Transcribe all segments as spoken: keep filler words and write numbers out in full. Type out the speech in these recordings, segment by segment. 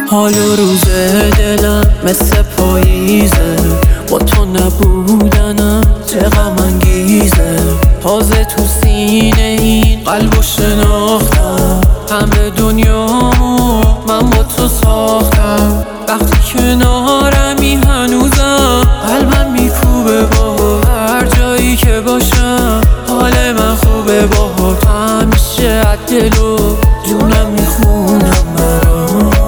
حال و روز دلم مثل پاییزه، با تو نبودنم چه غم انگیزه. تازه تو سینه این قلب و شناختم، همه دنیامو من با تو ساختم. وقتی کنارمی هنوزم قلبم میکوبه با هر جایی که باشم. حال من خوبه باهات، همیشه از دل و جونم میخونم برام.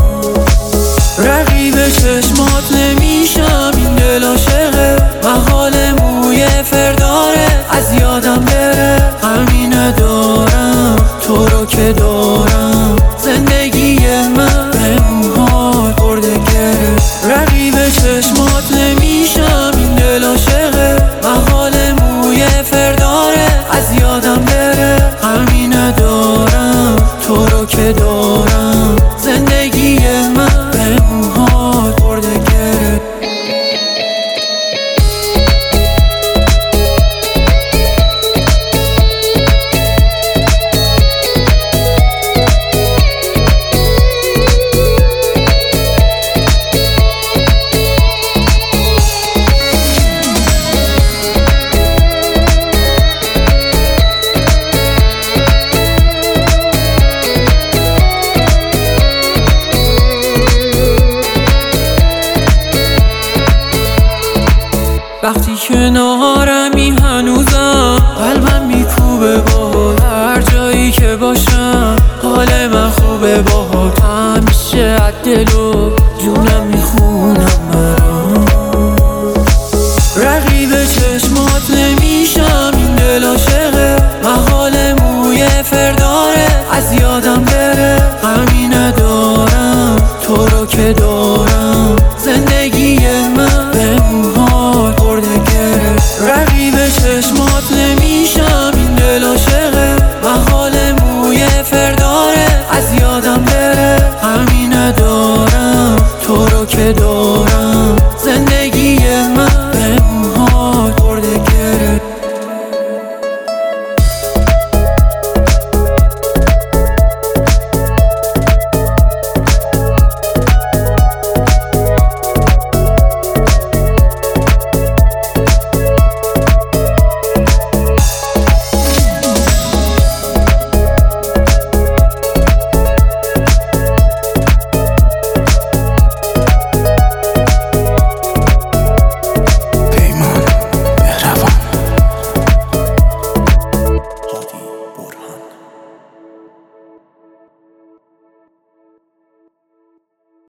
رقیب چشمات نمیشم، این دل عاشقه، محال موی فرداره از یادم بره. همینه دارم تو رو که دارم، زندگی من به موهات برده گره. رقیب چشمات نمیشم، این دل عاشقه، محال موی فرداره از یادم بره. همینه دارم تو رو که دارم، زندگی من به موهات برده گره. وقتی کنارمی هنوزم قلبم میکوبه با هر جایی که باشم. حال من خوبه باهات، همیشه از دل و جونم میخونم برام. رقیب چشمات نمیشم، این دل عاشقه، محال موی فرداره از یادم بره. همینه دارم تو رو که دارم،